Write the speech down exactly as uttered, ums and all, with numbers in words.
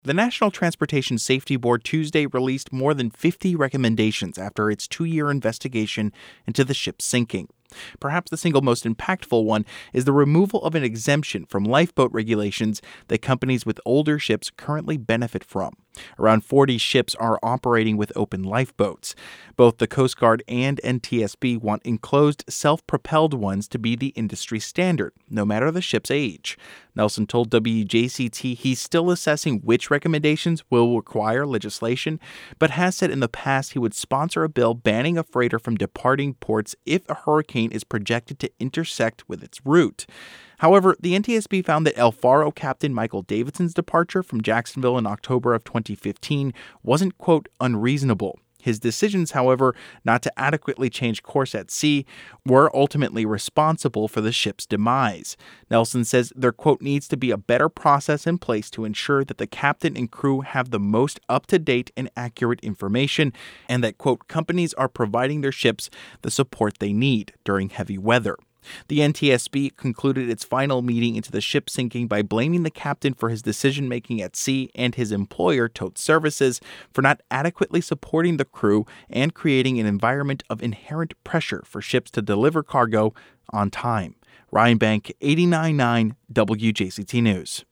The National Transportation Safety Board Tuesday released more than fifty recommendations after its two-year investigation into the ship's sinking. Perhaps the single most impactful one is the removal of an exemption from lifeboat regulations that companies with older ships currently benefit from. Around forty ships are operating with open lifeboats. Both the Coast Guard and N T S B want enclosed, self-propelled ones to be the industry standard, no matter the ship's age. Nelson told W J C T he's still assessing which recommendations will require legislation, but has said in the past he would sponsor a bill banning a freighter from departing ports if a hurricane is projected to intersect with its route. However, the N T S B found that El Faro captain Michael Davidson's departure from Jacksonville in October of twenty fifteen wasn't, quote, unreasonable. His decisions, however, not to adequately change course at sea were ultimately responsible for the ship's demise. Nelson says there, quote, needs to be a better process in place to ensure that the captain and crew have the most up-to-date and accurate information, and that, quote, companies are providing their ships the support they need during heavy weather. The N T S B concluded its final meeting into the ship sinking by blaming the captain for his decision-making at sea and his employer, Tote Services, for not adequately supporting the crew and creating an environment of inherent pressure for ships to deliver cargo on time. Ryan Bank, eighty-nine point nine W J C T News.